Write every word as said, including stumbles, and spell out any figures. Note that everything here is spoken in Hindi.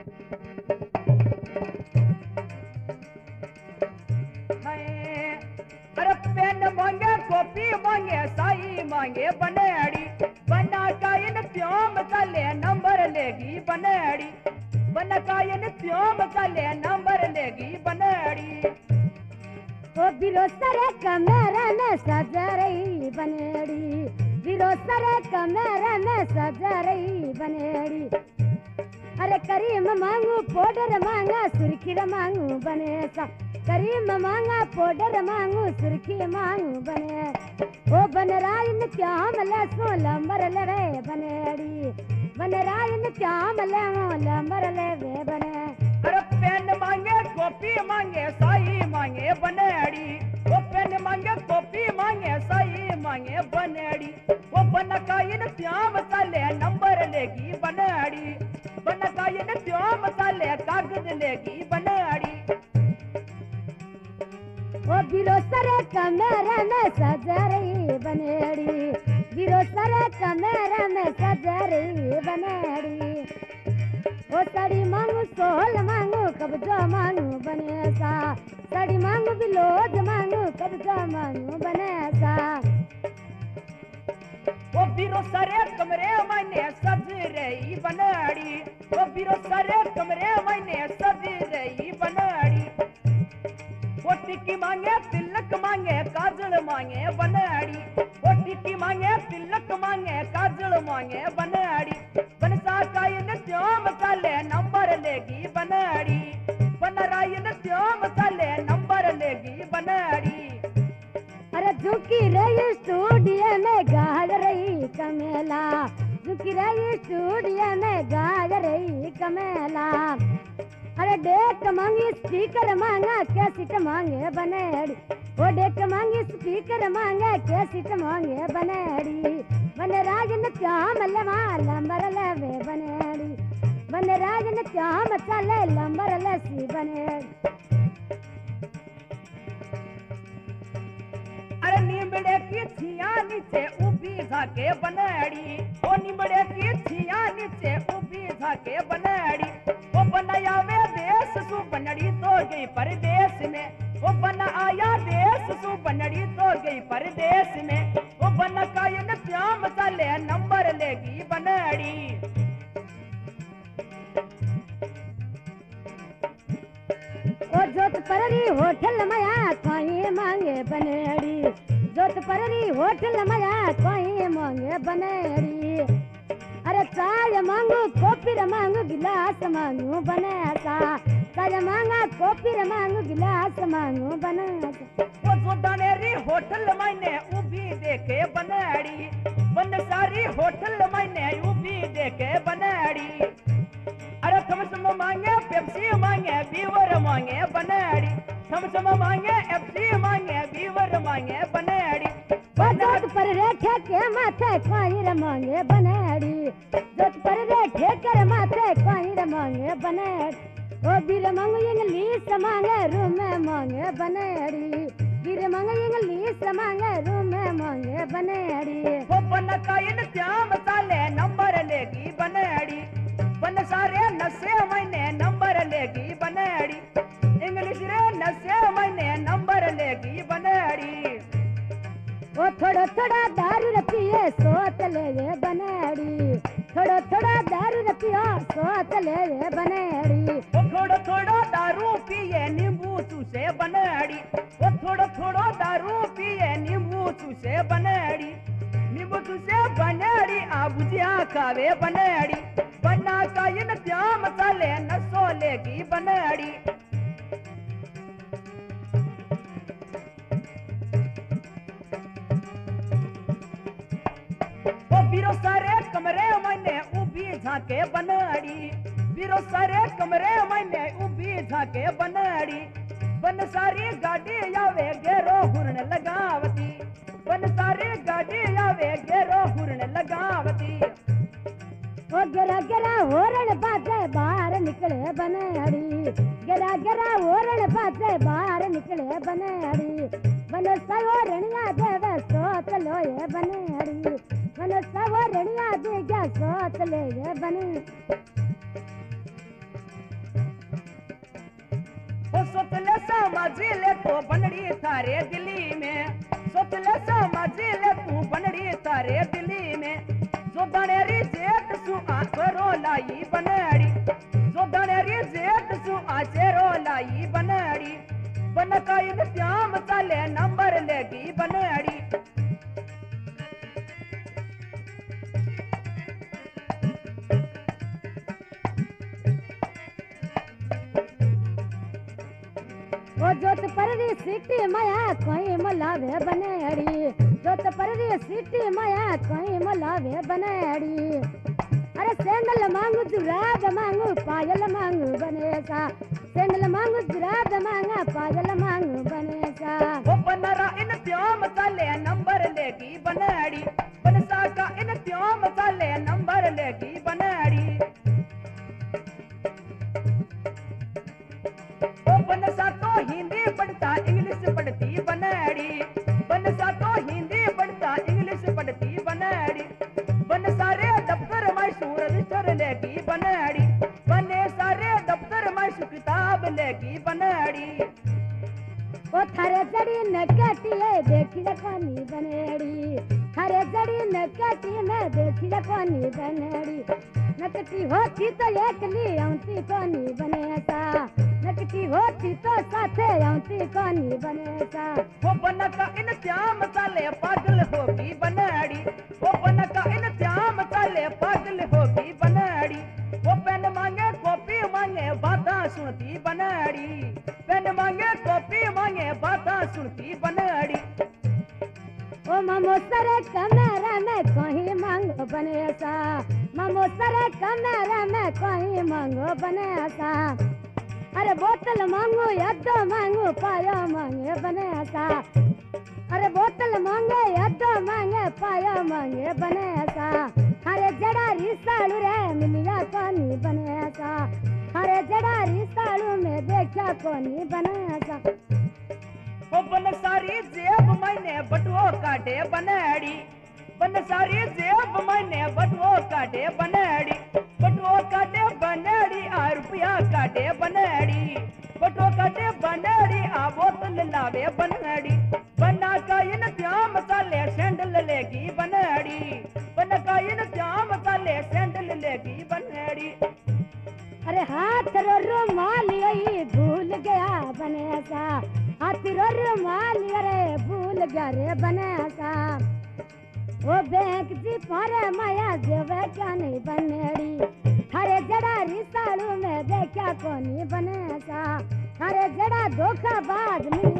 अरे पेन मांगे कॉपी मांगे साई मांगे बनेड़ी बना कायन त्योम चले नंबर लेगी बनेड़ी बना कायन त्योम चले नंबर लेगी बनेड़ी ओ बिरोसरे कमरे में सजा रही बनेड़ी बिरोसरे कमरे में सजा रही बनेड़ी अरे करीम मांगू पाउडर मांगा सुर्खी मांगू बने सा करीम मांगा पाउडर मांगू सुर्खी मांगू बने ओ बनराज ने श्याम ले सो लंबर लेवे बनेड़ी बनराज ने श्याम ले लंबर लेवे बने अरे पेन मांगे कॉपी मांगे साई मांगे बनेड़ी वो पेन मांगे कॉपी मांगे साई मांगे बनेड़ी वो बनकाइन श्याम चले नंबर लेगी बनेड़ी बनकाइन श्याम चले कागज लेगी बनेड़ी ओ बिरोसरे कमरे में सजा रही बनेड़ी बिरोसरे कमरे में सजा रही बनेड़ी ओ साड़ी मांगू सोहल मांगू कब्जा मांगू बने सा साड़ी मांगू बिलोज मांगू कब्जा मांगू बने सा वो बिरो सारे कमरे मैंने सज रही बनेड़ी वो बिरो सारे कमरे मैंने सज रही बनेड़ी वो टिक्की मांगे तिलक मांगे काजल मांगे बनेड़ी वो टिक्की मांगे तिलक मांगे काजल मांगे बनेड़ी बनसा कायन त्योम चले नंबर लेगी बनेड़ी बनरायन त्योम चले नंबर लेगी बनेड़ी अरे झुकी रही स्टूडियो में गाड़ रही कमेला झुकी रही स्टूडियो में गाड़ रही कमेला अरे डेक मांगी स्पीकर मांगा कैसेट मांगे बनेड़ी वो डेक मांगी स्पीकर मांगे कैसेट मांगे बनेड़ी बनराज ने श्याम लेवा लंबर लेवे बनेड़ी बनराज ने श्याम चले लंबर लसी बनेड़ी अरे नीमड़े की छिया नीचे उभी झाके बनेड़ी ओ नीमड़े की छिया नीचे उभी झाके बनेड़ी ओ बनाया वे देश सु बनड़ी तो गई परदेश में ओ बना आया देश सु बनड़ी तो गई परदेश में ओ बना कायन श्याम चले नंबर लेगी बनेड़ी ओ जोत पररी होटल मया कोई मांगे बनेड़ी जोत पररी होटल मया कोई मांगे बनेड़ी अरे चाय मांगू कॉफी मांगू गिलास मांगू बनासा चाय मांगा कॉफी मांगू गिलास मांगू बनासा वो जो दानेरी होटल मैंने उभी देखे बनेड़ी बन सारी होटल मैंने उभी देखे बनेड़ी अरे थमसम मांगे पेप्सी मांगे बीवर मांगे बनेड़ी थमसम मांगे एफसी मांगे बीवर मांगे बनेड़ी जोत पर रेखे के माथे कोई मांगे बनेड़ी जोत पर रेखे के माथे कोई मांगे बनेड़ी ओ बीर मांगो इंग्लिश मांगे रूम में मांगे बनेड़ी बीर मांगो इंग्लिश मांगे रूम में मांगे बनेड़ी वो बन कायन श्याम चले नंबर लेगी बनेड़ी बन सारे नशे मैंने नंबर लेगी बनेड़ी इंग्लिश रे नशे मैंने नंबर लेगी बनेड़ी ओ थोड़ा थोड़ा दारू रखिए सोच ले रे बनेड़ी थोड़ा थोड़ा दारू रखियो सोच ले रे बनेड़ी वो थोड़ा थोड़ा दारू पिए नींबू चूसे बनेड़ी वो थोड़ा थोड़ा दारू पिए नींबू चूसे बनेड़ी नींबू चूसे बनेड़ी आ भुजिया खावे बनेड़ी बना कायन श्याम चले नसो लेगी बनेड़ी वो बिरो सारे कमरे मैंने उभी झाके बनेड़ी बिरो सारे कमरे मैंने उभी झाके बनेड़ी बन सारी गाड़ी आवे गेरो हुरन लगावती बन सारी गाड़ी आवे गेरो हुरन लगावती ओ गिरा गिरा होरण बाजे बाहर निकले बनेड़ी गिरा गिरा होरण बाजे बाहर निकले बनेड़ी बन सवरणिया देवे सोच लो ये बनेड़ी बन सवरणिया दे क्या सोच ले ये बने समझ ले तो बनड़ी थारे दिल्ली में सोच ले समझ ले तू बनड़ी थारे दिल्ली में जो दनेरी जेठ सु आचरो लाई बनड़ी जो दनेरी जेठ सु आचरो लाई बनड़ी बनका इन श्याम चाले नंबर लेगी बनड़ी ओ जोत परदी सिटी माया कोई मलावे बनेड़ी जोत परदी सिटी माया कोई मलावे बनेड़ी अरे सैंडल मांगू जुराब मांगू पायल मांगू बनेसा सैंडल मांगू जुराब मांगा पायल मांगू बनेसा वो बनरा इन श्याम चाले नंबर लेगी बनड़ी बनसा का इन श्याम चाले नंबर लेगी बनड़ी वो बनसा तो हिंदी पढ़ता इंग्लिश पढ़ती बनड़ी बनसा तो हिंदी पढ़ता इंग्लिश पढ़ती बनड़ी बन सारे दफ्तर मैसूर रजिस्टर लेगी बनड़ी बने सारे दफ्तर मैसूर किताब लेगी बनड़ी ओ थारे जड़ी नकटी है देखी कोनी बनेड़ी थारे जड़ी नकटी में देखी कोनी बनेड़ी नकटी होती तो एकली आउती कोनी बनेसा नकटी होती तो साथे आउती कोनी बनेसा वो बनका इन श्याम चाले पागल होगी बनड़ी वो बनका इन श्याम चाले पागल होगी बनड़ी वो पेन मांगे कॉपी मांगे बातें सुनती बनड़ी पेन मांगे कॉपी मांगे बातें सुनती बनड़ी ओ मामो सरे कमरा में कहीं मांगो बनेसा मामो सरे कमरा में कहीं मांगो बनेसा अरे बोतल मांगो यद्दो मांगो पायो मांगे बनेसा अरे बोतल मांगे यद्दो मांगे पायो मांगे बनेसा अरे जड़ा रिसालू रे मिलिया कोनी बनेसा अरे जड़ा रिसालू में देखा कोनी बनेसा वो बन सारी जेब मैंने बटुओ काटे बनड़ी बन सारी जेब मैंने बटुओ काटे बनड़ी बटुओ काटे बनड़ी आ रुपया काटे बनड़ी बटुओ काटे बनड़ी आ बोतल लावे बनड़ी बना का इन श्याम चाले सैंडल लेगी बनड़ी बना का इन श्याम चाले सैंडल लेगी बनड़ी अरे हाथ रो रुमाल यही भूल गया बनेसा हाथ रो रुमाल अरे भूल गया रे बनेसा वो बैंक जी पारे माया जेवे क्या नहीं बनेड़ी थारे जड़ा रिसालू में देखा कोनी बनेसा थारे जड़ा धोखाबाज मिल